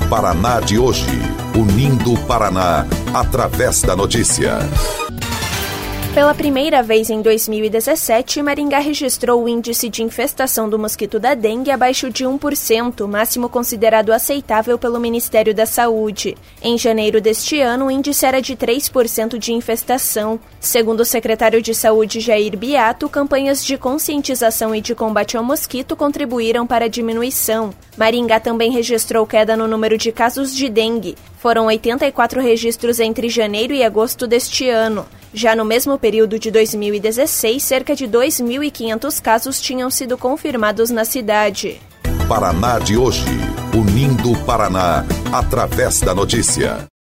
Paraná de hoje, unindo o Paraná através da notícia. Pela primeira vez em 2017, Maringá registrou o índice de infestação do mosquito da dengue abaixo de 1%, máximo considerado aceitável pelo Ministério da Saúde. Em janeiro deste ano, o índice era de 3% de infestação. Segundo o secretário de Saúde, Jair Biato, campanhas de conscientização e de combate ao mosquito contribuíram para a diminuição. Maringá também registrou queda no número de casos de dengue. Foram 84 registros entre janeiro e agosto deste ano. Já no mesmo período de 2016, cerca de 2.500 casos tinham sido confirmados na cidade. Paraná de hoje, unindo o Paraná através da notícia.